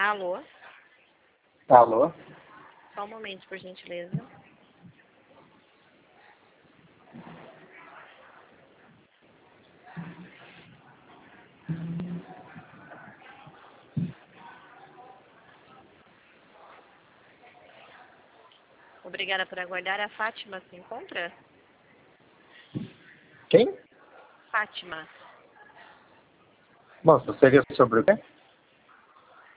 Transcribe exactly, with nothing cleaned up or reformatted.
Alô? Alô? Só um momento, por gentileza. Obrigada por aguardar. A Fátima se encontra? Quem? Fátima. Moça, seria sobre o quê?